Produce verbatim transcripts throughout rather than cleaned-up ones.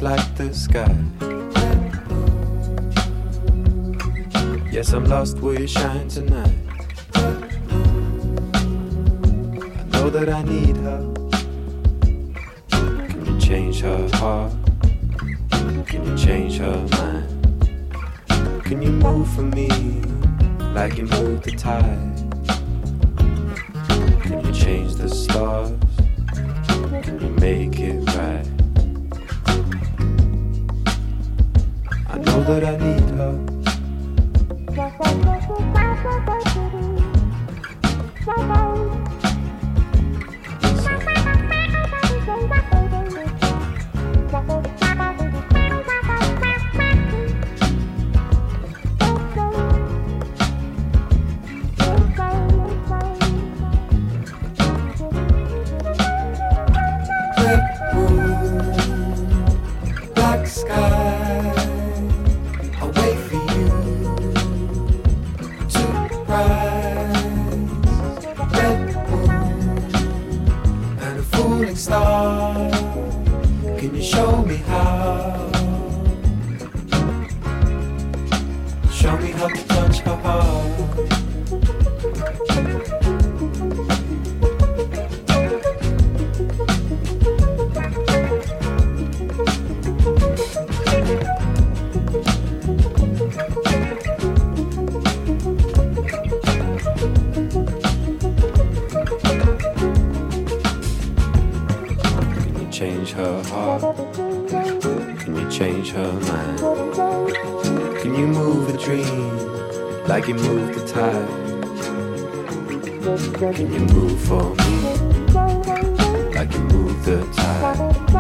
like the sky. Yes, I'm lost where you shine tonight. I know that I need her. Can you change her heart? Can you change her mind? Can you move for me like you move the tide? Can you change the stars? Can you make it right? I know that I need her. Like you move the tide. Can you move for me? Like you move the tide.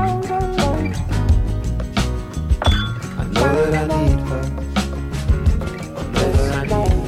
I know that I need her. I know that I need her.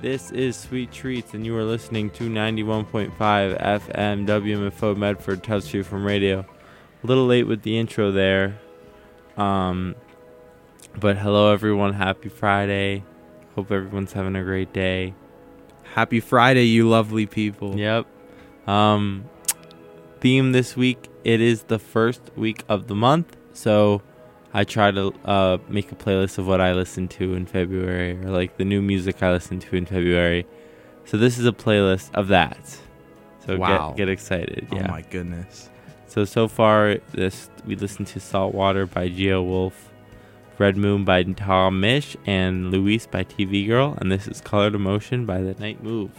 This is Sweet Treats, and you are listening to ninety-one point five F M W M F O Medford, Touch You from Radio. A little late with the intro there. Um, but hello, everyone. Happy Friday. Hope everyone's having a great day. Happy Friday, you lovely people. Yep. Um, theme this week, it is the first week of the month, so I try to uh, make a playlist of what I listened to in February, or like the new music I listened to in February. So this is a playlist of that. So wow. get get excited. Yeah. Oh my goodness. So so far this we listened to Saltwater by Geo Wolf, Red Moon by Tom Misch, and Luis by T V Girl, and this is Colored Emotion by The Night Moves.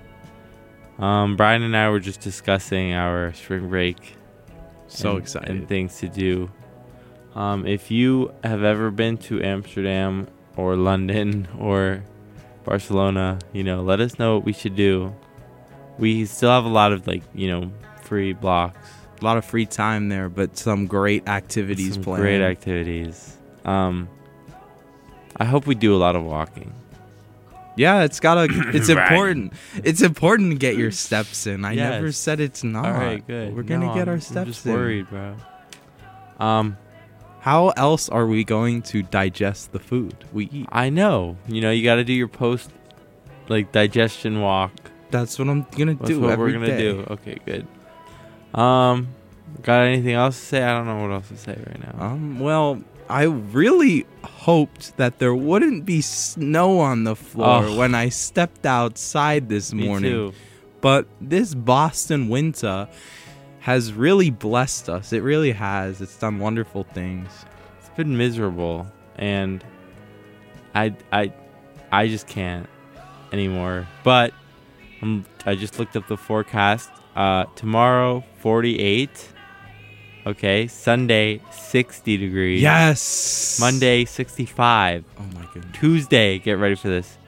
Um, Brian and I were just discussing our spring break. So and, excited. And things to do. Um, if you have ever been to Amsterdam or London or Barcelona, you know, let us know what we should do. We still have a lot of, like, you know, free blocks. A lot of free time there, but some great activities some planned. Great activities. Um, I hope we do a lot of walking. Yeah, it's gotta. It's Right. important. It's important to get your steps in. I Yes. never said it's not. All right, good. We're gonna No, get I'm- our steps I'm just in. worried, bro. Um, How else are we going to digest the food we eat? I know. You know, you got to do your post, like, digestion walk. That's what I'm gonna That's do what every we're gonna day. do. Okay, good. Um, got anything else to say? I don't know what else to say right now. Um. Well, I really hoped that there wouldn't be snow on the floor Oh. when I stepped outside this Me morning. too. But this Boston winter has really blessed us. It really has. It's done wonderful things. It's been miserable, and I, I, I just can't anymore. But um, I just looked up the forecast. Uh, tomorrow, forty-eight. Okay, Sunday, sixty degrees. Yes. Monday, sixty-five. Oh my goodness. Tuesday, get ready for this,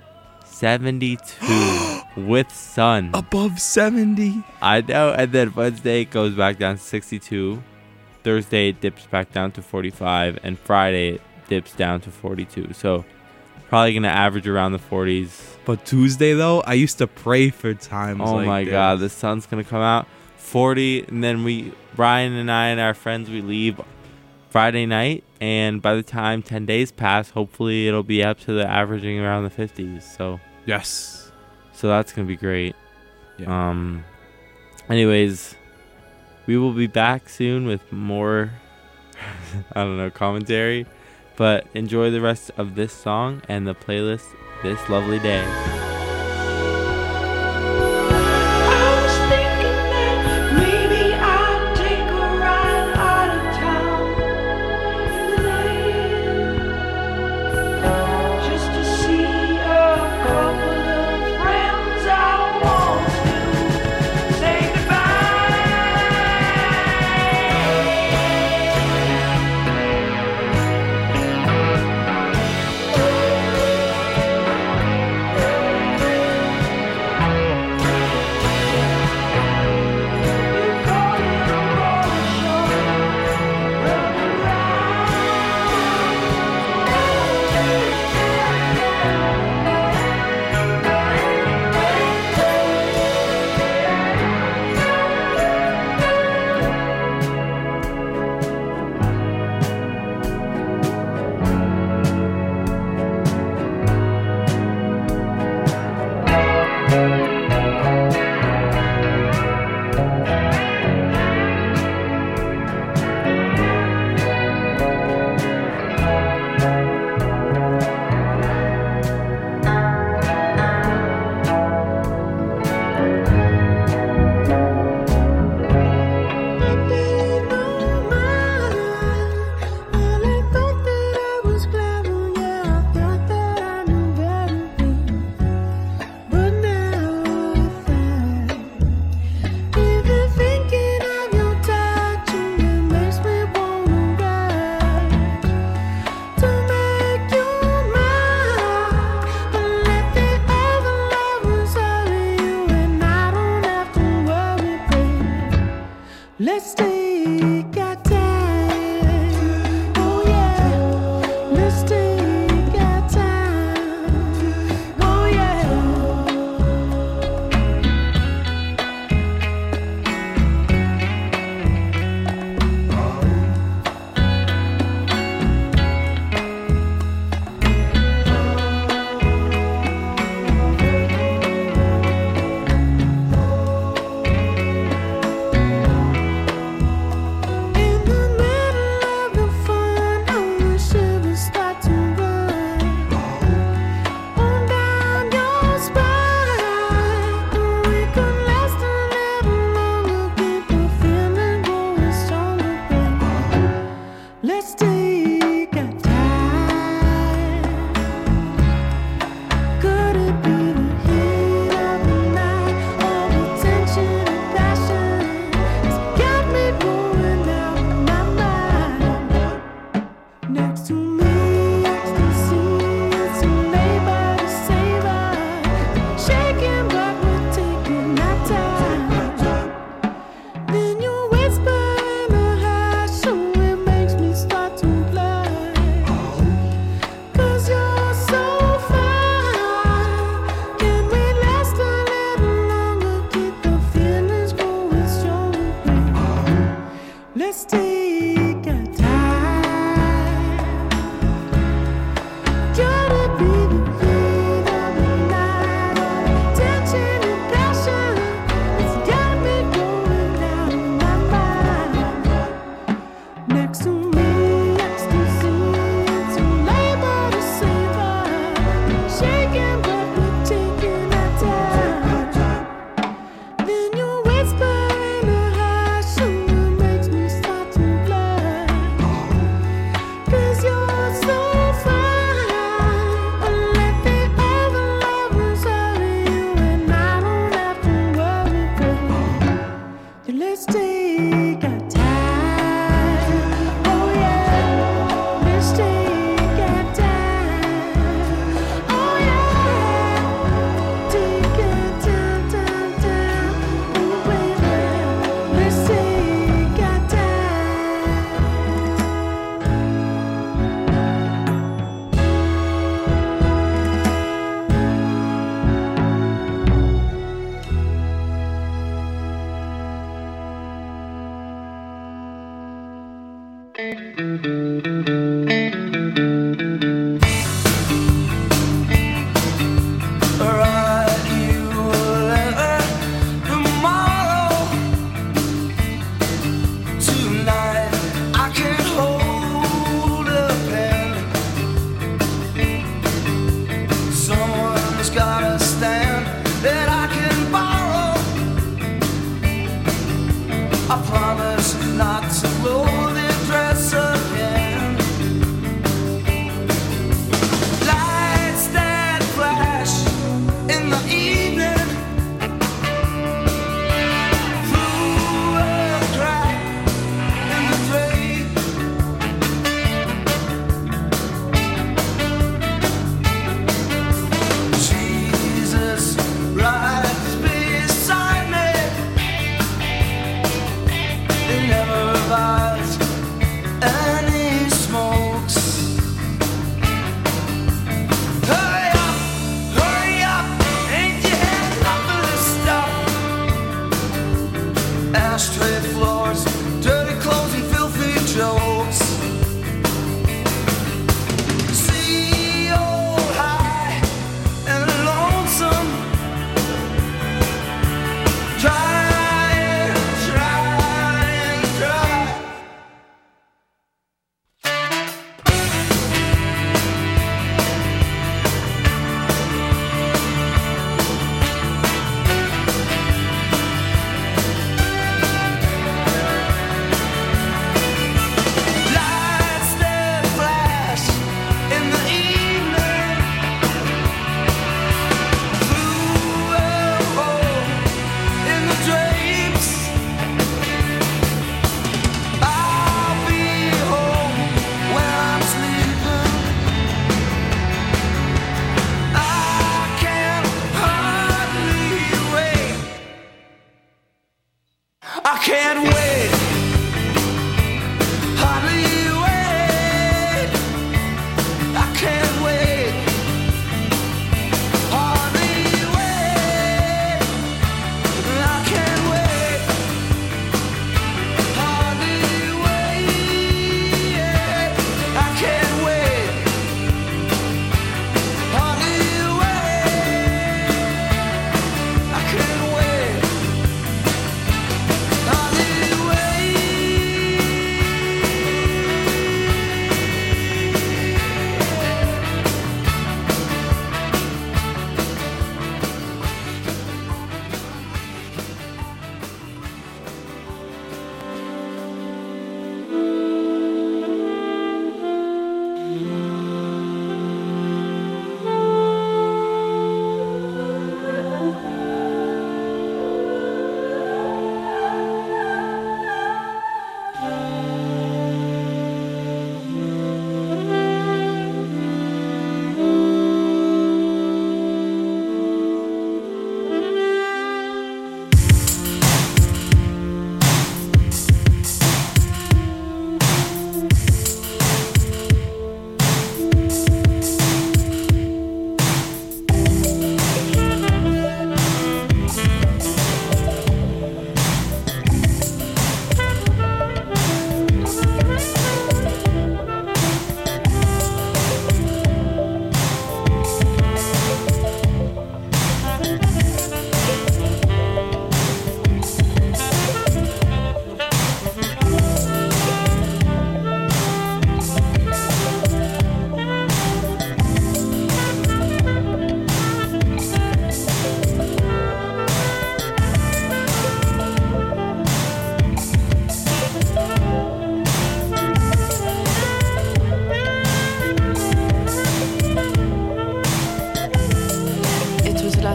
seventy-two with sun. Above seventy. I know. And then Wednesday it goes back down to sixty-two. Thursday it dips back down to forty-five, and Friday it dips down to forty-two. So probably gonna average around the forties. But Tuesday though, I used to pray for times Oh like my this. God, the sun's gonna come out. forty, and then we, Brian and I and our friends, we leave Friday night, and by the time ten days pass, hopefully it'll be up to the averaging around the fifties. So Yes. so that's gonna be great. Yeah. Um. Anyways, we will be back soon with more, I don't know, commentary. But enjoy the rest of this song and the playlist this lovely day. Thank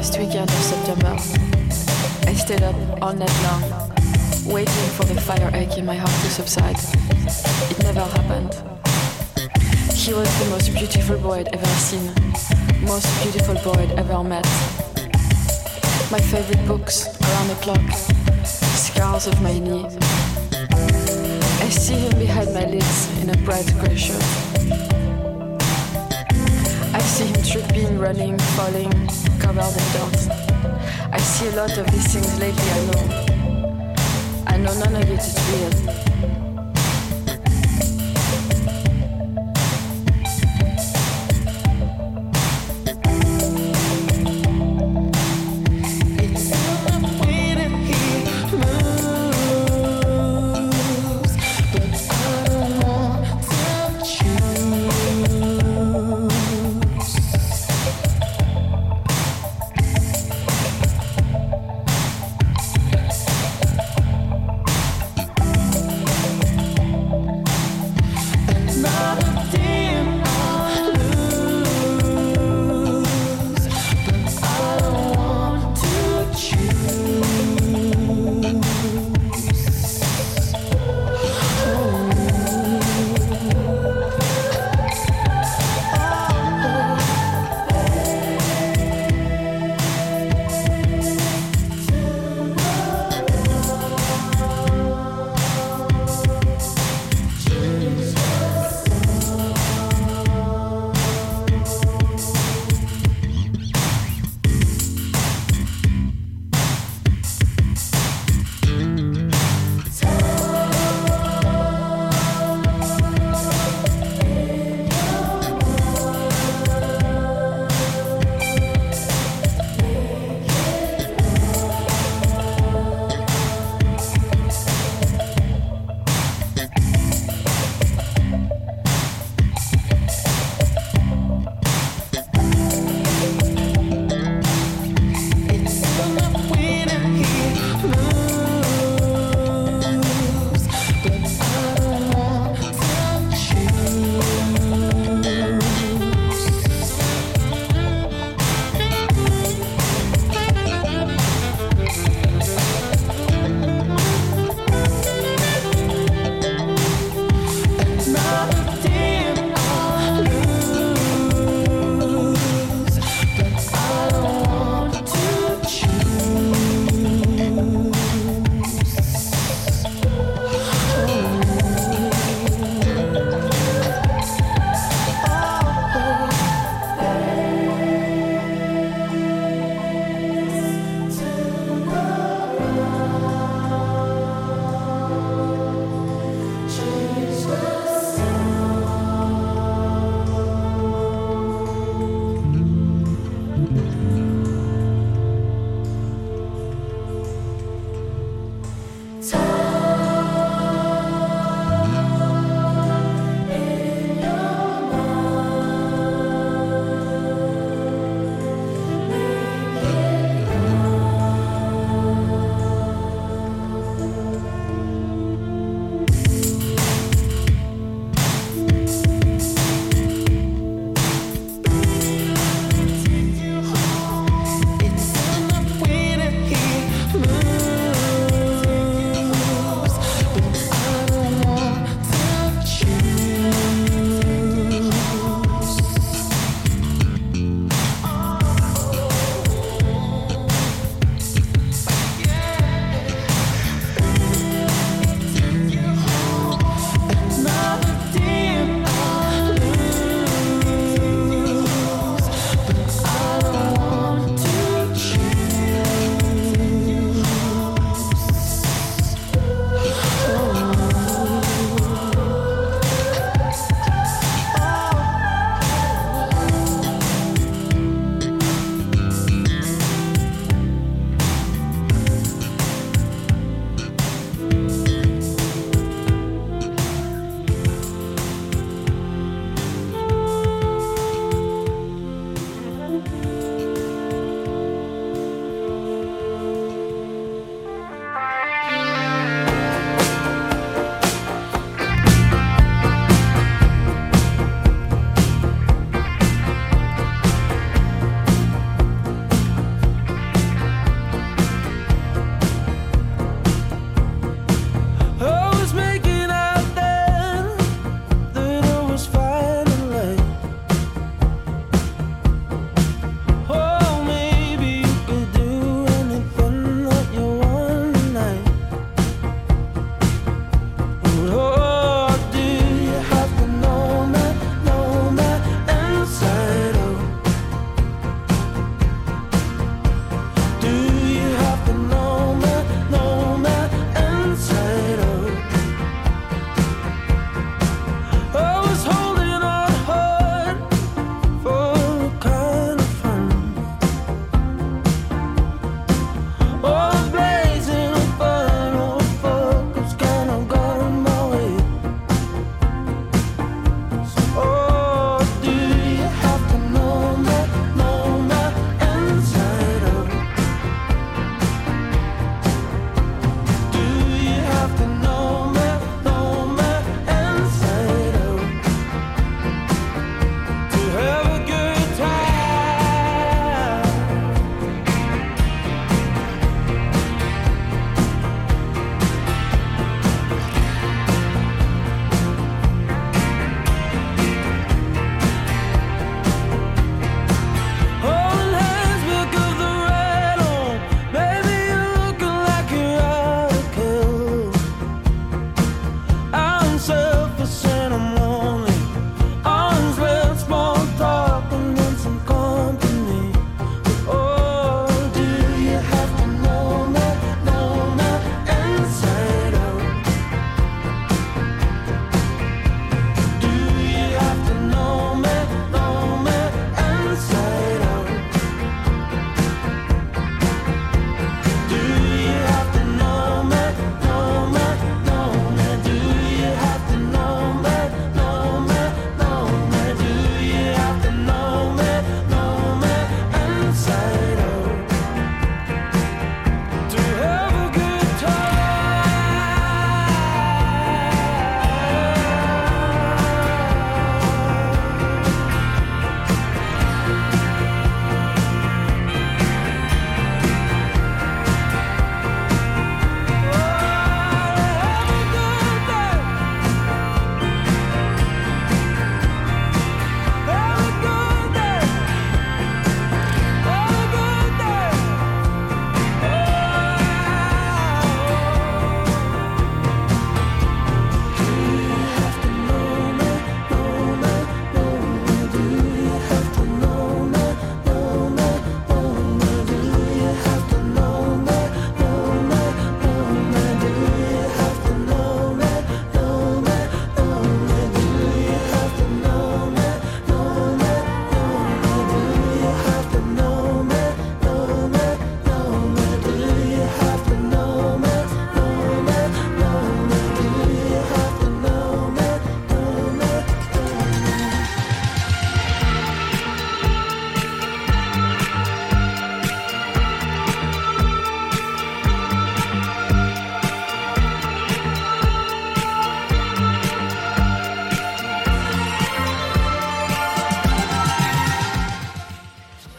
last weekend of September. I stayed up all night long, waiting for the fire ache in my heart to subside. It never happened. He was the most beautiful boy I'd ever seen, most beautiful boy I'd ever met. My favorite books, Around the Clock, Scars of My Knee. I see him behind my lids in a bright grey shirt. I see him tripping, running, falling, covered in dirt. I see a lot of these things lately, I know. I know none of it is real.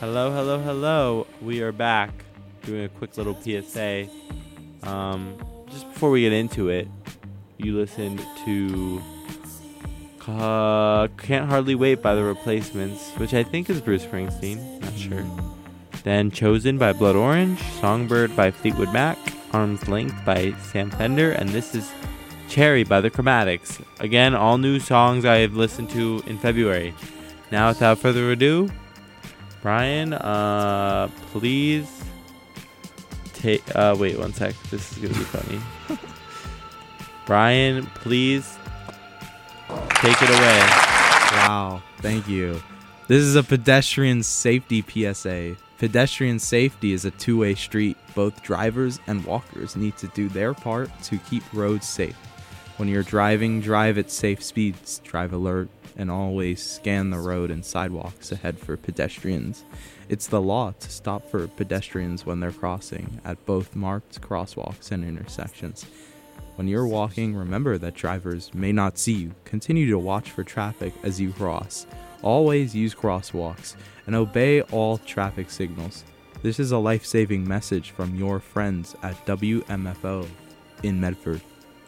Hello, hello, hello. We are back doing a quick little P S A. Um, just before we get into it, you listened to uh, Can't Hardly Wait by The Replacements, which I think is Bruce Springsteen. Not sure. Then Chosen by Blood Orange, Songbird by Fleetwood Mac, Arm's Length by Sam Fender, and this is Cherry by The Chromatics. Again, all new songs I have listened to in February. Now, without further ado, Brian, uh, please take, uh, wait one sec. This is going to be funny. Brian, please take it away. Wow, thank you. This is a pedestrian safety P S A. Pedestrian safety is a two-way street. Both drivers and walkers need to do their part to keep roads safe. When you're driving, drive at safe speeds, drive alert, and always scan the road and sidewalks ahead for pedestrians. It's the law to stop for pedestrians when they're crossing at both marked crosswalks and intersections. When you're walking, remember that drivers may not see you. Continue to watch for traffic as you cross. Always use crosswalks and obey all traffic signals. This is a life-saving message from your friends at W M F O in Medford.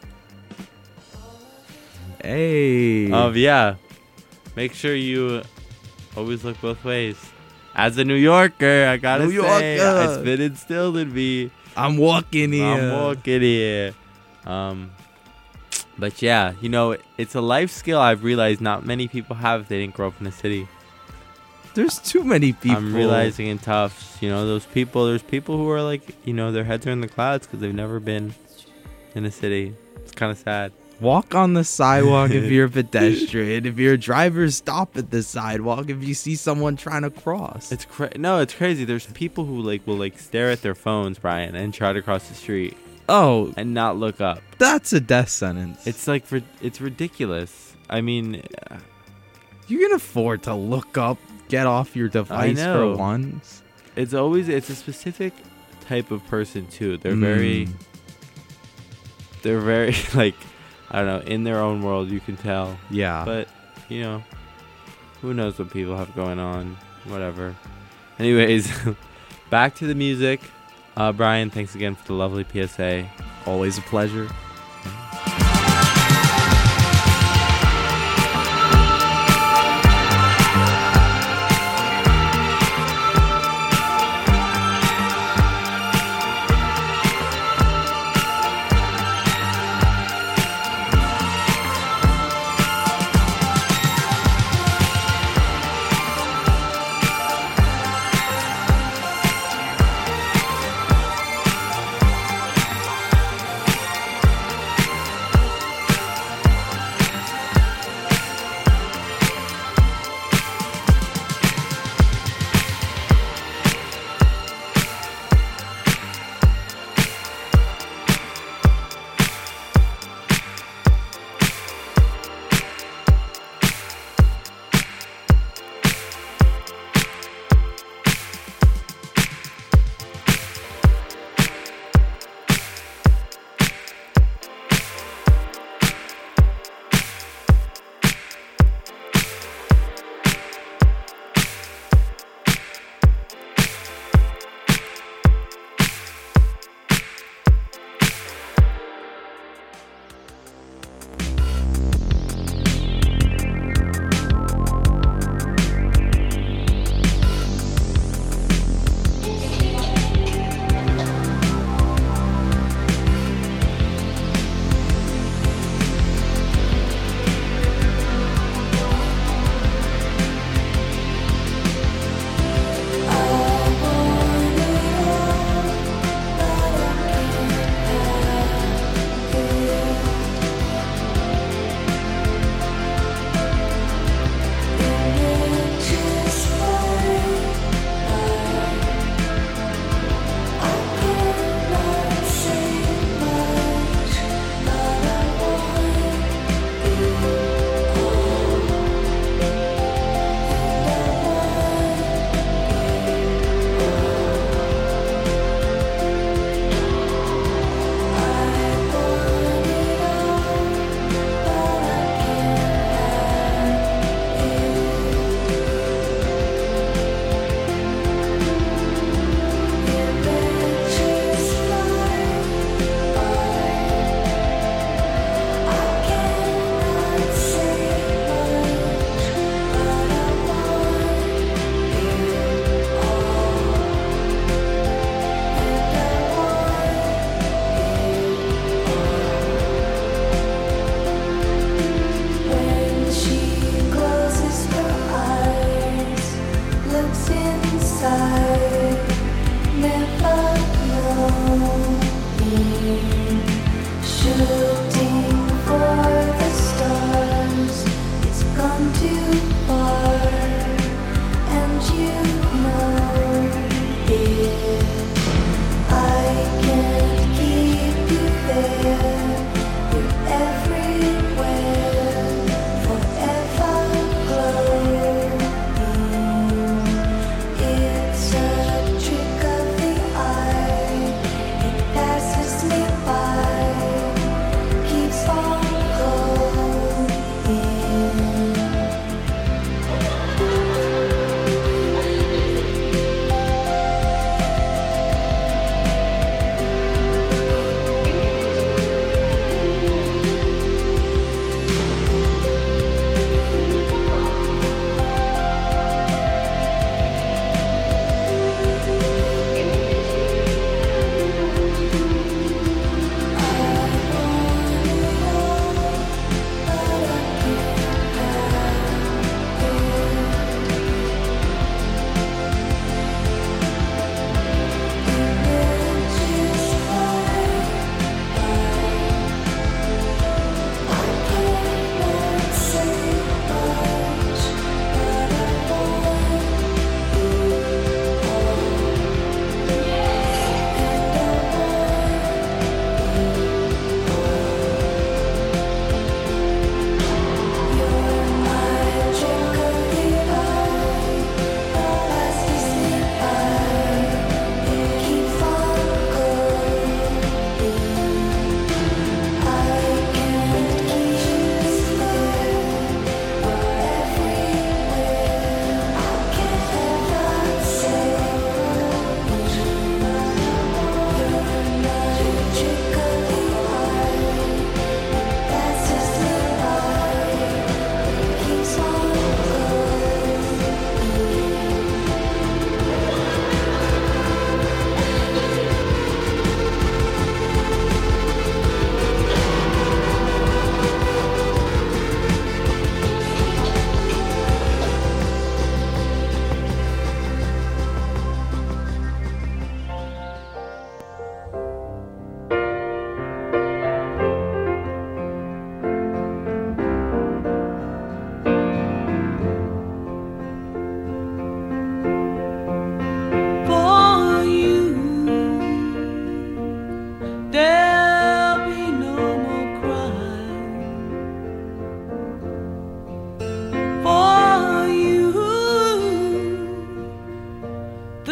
Hey. Um, yeah. Make sure you always look both ways. As a New Yorker, I gotta New say, Yorker. it's been instilled in me. I'm walking here. I'm walking here. Um, but yeah, you know, it's a life skill I've realized not many people have if they didn't grow up in the city. There's too many people. I'm realizing in Tufts, you know, those people, there's people who are like, you know, their heads are in the clouds because they've never been in a city. It's kind of sad. Walk on the sidewalk if you're a pedestrian. If you're a driver, stop at the sidewalk if you see someone trying to cross. It's cra- No, it's crazy. There's people who like will like stare at their phones, Brian, and try to cross the street Oh, and not look up. that's a death sentence. It's like, ri- it's ridiculous. I mean, uh, You can afford to look up, get off your device know. for once. it's always, it's a specific type of person too. They're Mm. very, they're very like, I don't know, in their own world, you can tell. Yeah. But, you know, who knows what people have going on. Whatever. Anyways, back to the music. Uh, Brian, thanks again for the lovely P S A. Always a pleasure.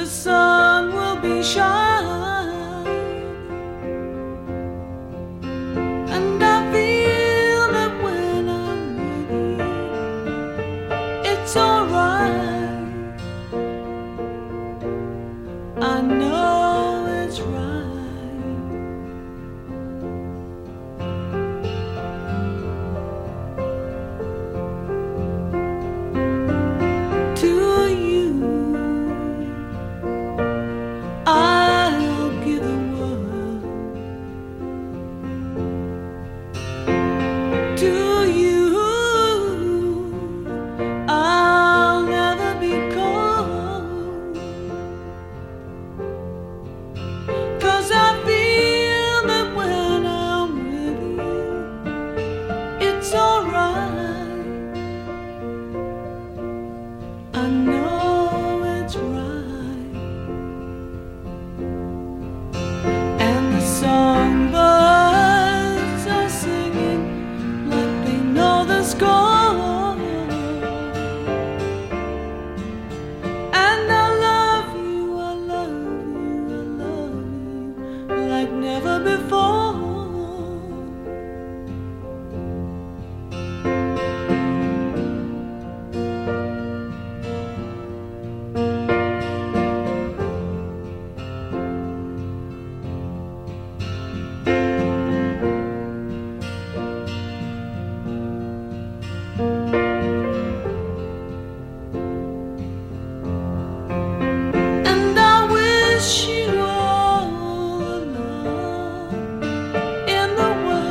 the sun will be shining, and I feel that when I'm with you, it's alright. I know it's right. To you, I'll give the world. To you, I'll never be cold, 'cause I feel that when I'm with you, it's alright. I know it's right. And the songbirds are singing like they know the score. And I love you, I love you, I love you like never before. And I wish you all the love in the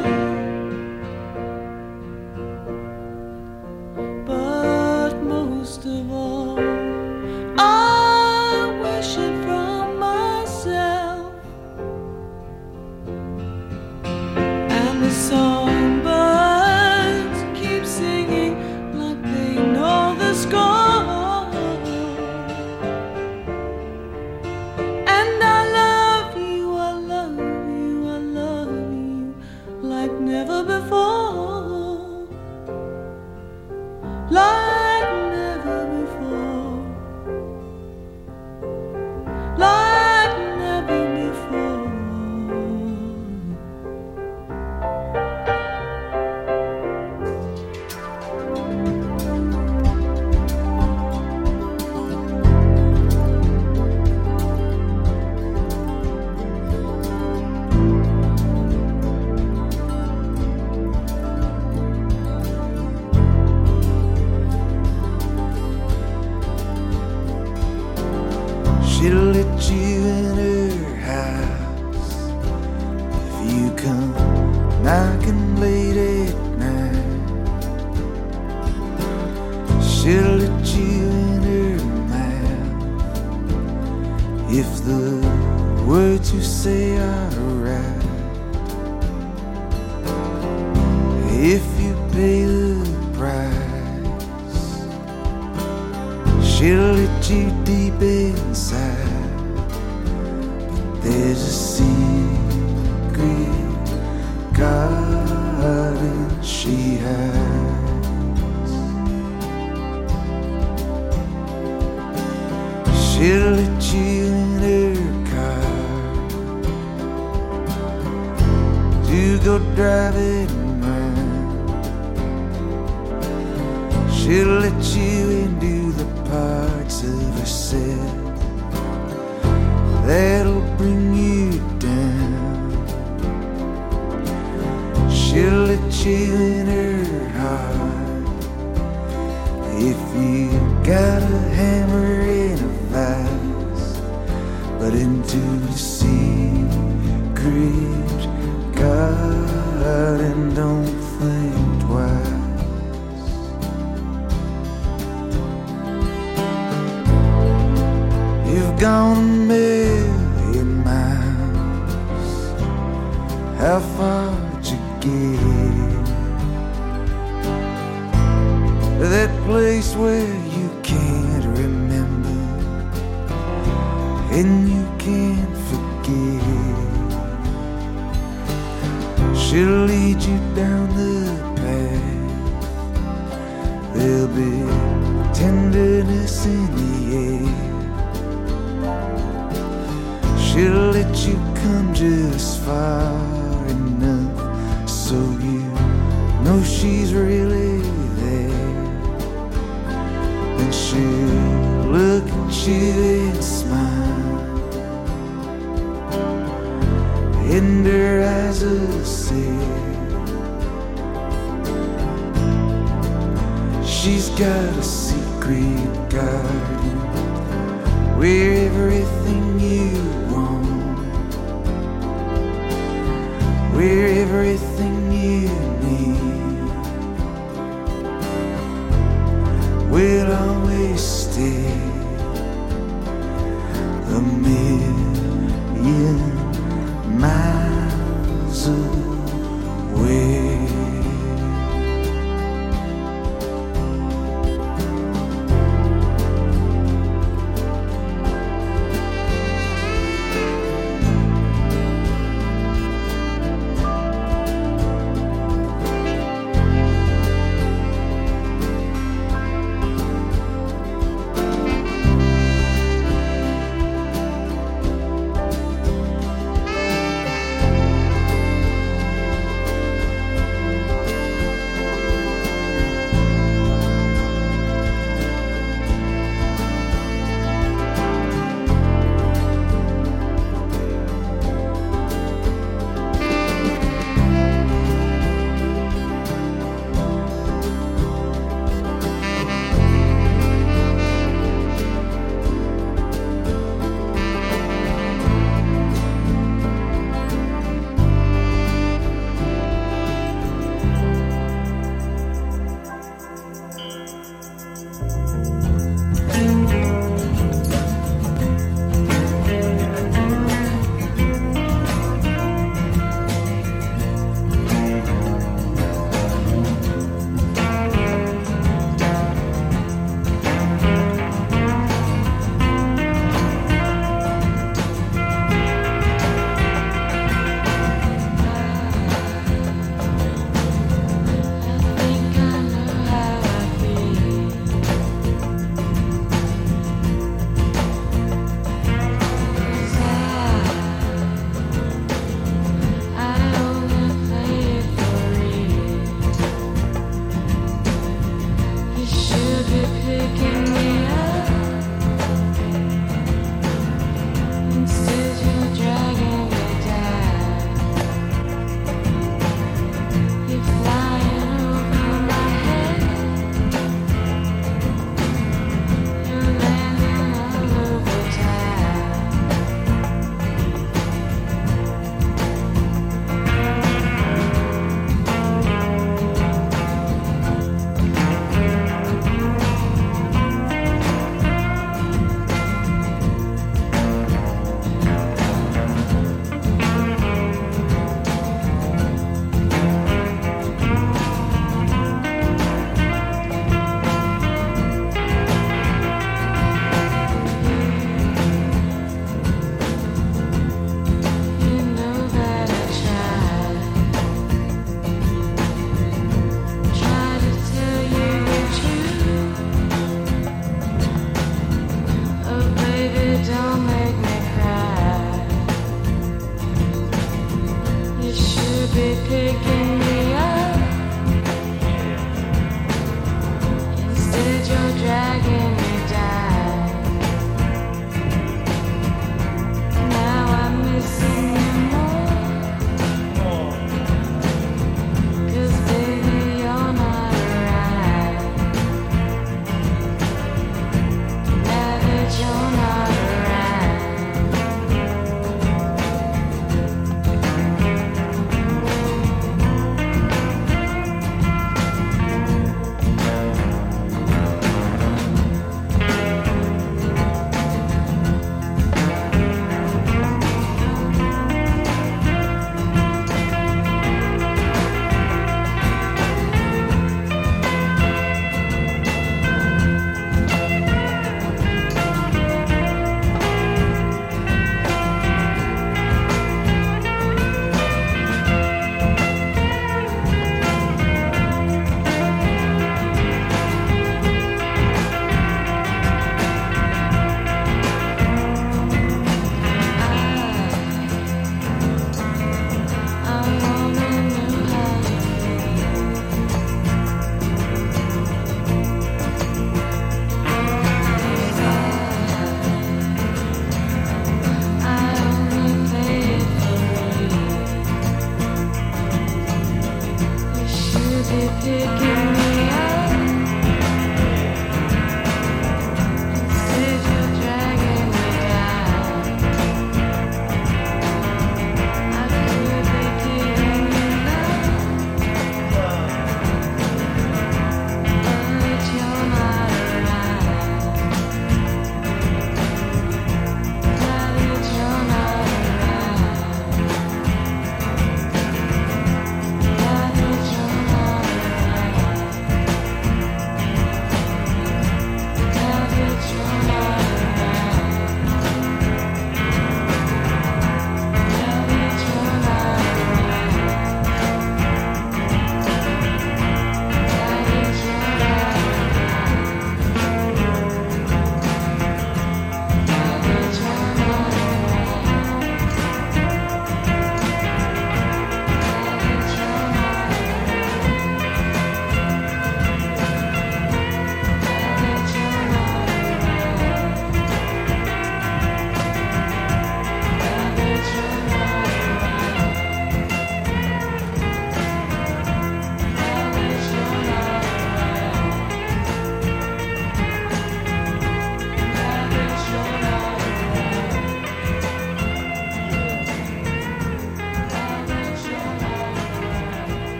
world, but most of all, I wish it from myself. And the songbirds keep singing like they know the score. And I love you, I love you, I love you like never before. Like never before. Like never before. She'll let you in her house if you come knocking late at night. She'll let you in her mouth if the words you say are right. If you pay the price, she'll let you deep inside. But there's a secret garden she hides. She'll let you in her car to go driving around. She'll let you into the parts of herself that'll bring you down. She'll let you in her heart if you got a hammer and a vise, but into the secret garden, don't think twice. You've gone a million miles. How far'd you get? That place where you can't remember and you can't forget. She'll lead you down the path. There'll be tenderness in the air. you come just far enough so you know she's really there. And she'll look at you and smile, and her eyes will say she's got a secret garden where everything you want, where everything you need will always stay a million miles away. You're not around.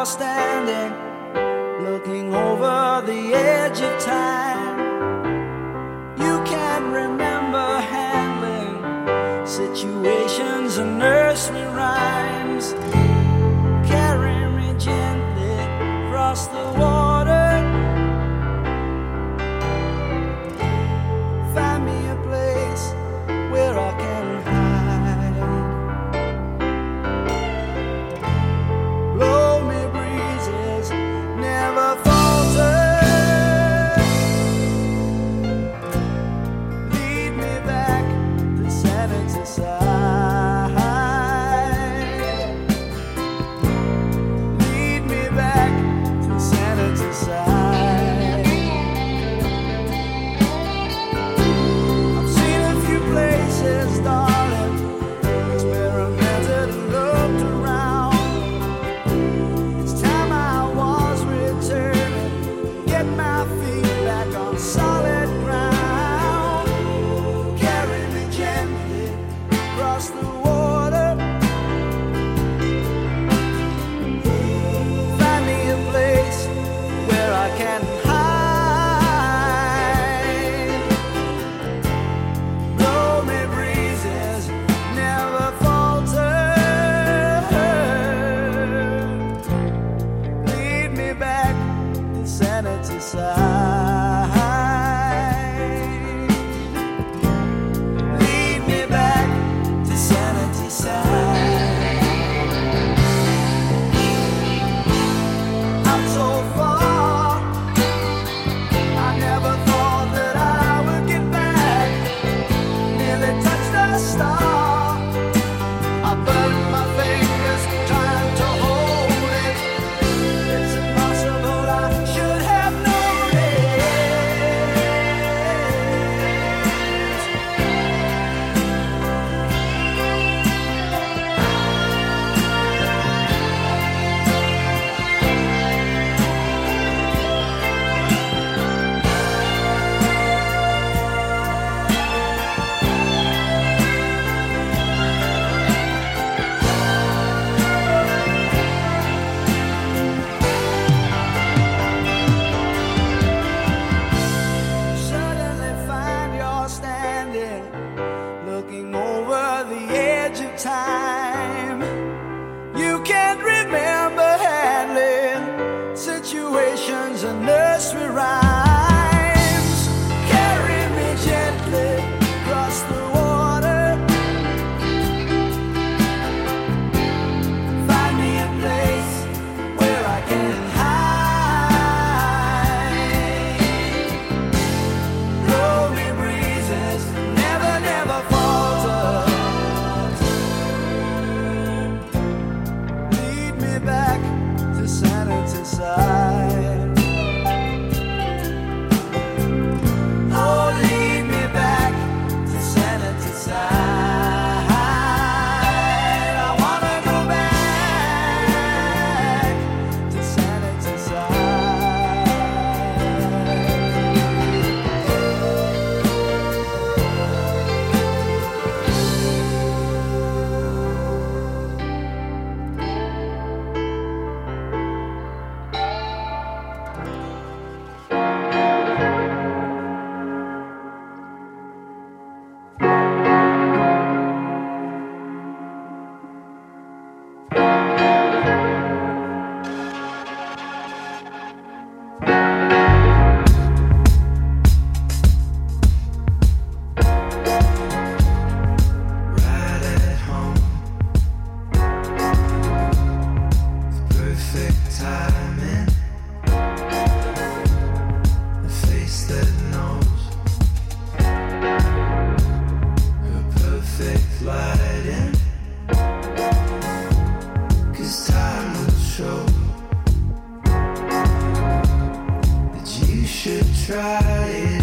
you're standing, looking over the edge of time. You can't remember handling situations and nursery rhymes. Carry me gently across the water. Find me a place where I can hide. Blow me breezes, never falter. Lead me back to sanity side. Lead me back to sanity side. I've seen a few places, darling, experimented and looked around. It's time I was returning, get my feet back on solid ground. Carry me gently across the water. Find me a place where I can hide. Blow me breezes, never falter. Lead me back to sanity side. Lead me back to sanity side. I'm so far, I never thought that I would get back. Nearly touched the star. I burned my fingers trying to hold it. It's impossible, I should have known it. Suddenly find you're standing, looking over the edge of time. You can't remember handling situations and nursery rhymes. Carry me gently across the water. Find me a place where I can hide. Blow me breezes, never, never falter. Lead me back to sanity side. Oh, lead me back to sanity side. I wanna go back to sanity side. Right at home, perfect timing, a face that knows, her perfect lighting, 'cause time will show that you should try it.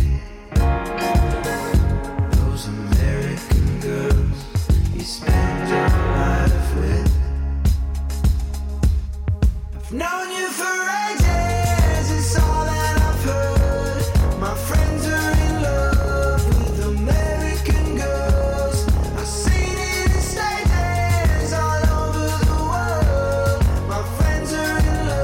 Those American girls you spend your life with. I've known you for ages, it's all that I've heard. My friends are in love with American girls. I've seen it in stages all over the world. My friends are in love.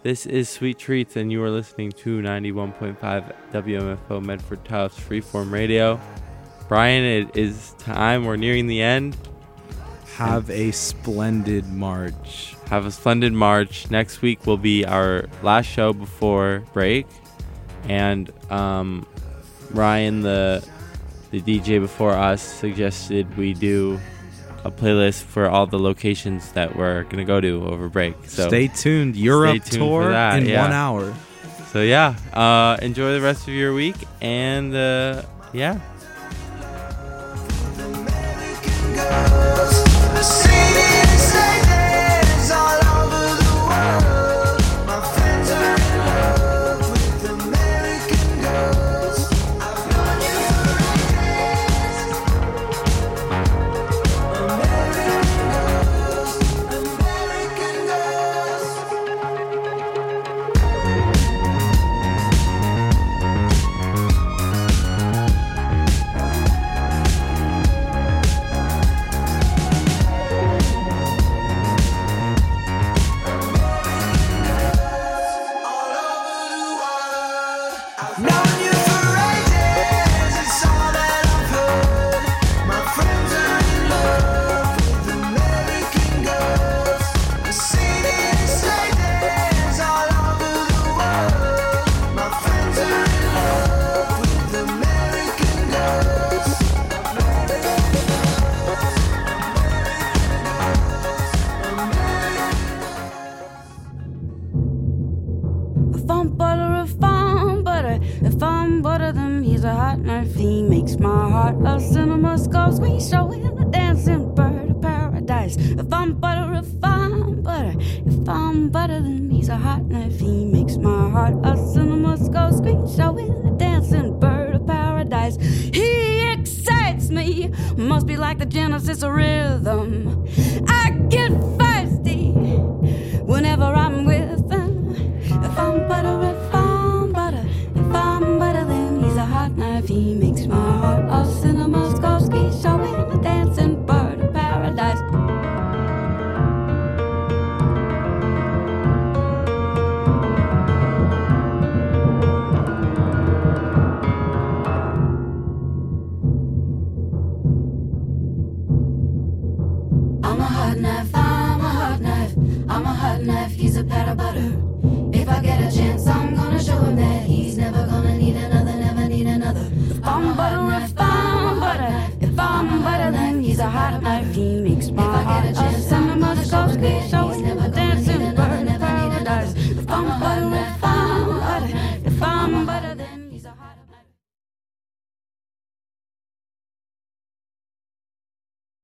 This is Sweet Treats, and you are listening to ninety-one point five W M F O Medford Tufts Freeform Radio. Brian, it is time. We're nearing the end. Have a splendid March. Have a splendid March. Next week will be our last show before break. And um, Ryan, the the D J before us, suggested we do a playlist for all the locations that we're going to go to over break. So stay tuned. Europe stay tuned tour that, in yeah. one hour. So yeah, uh, enjoy the rest of your week. And uh, yeah. Must be like the Genesis rhythm. I get thirsty whenever I'm with him. If I'm butter, if I'm butter, if I'm butter, then he's a hot knife. He makes my heart a cinema Skolsky showing the dancing bird of paradise. I'm a hot knife.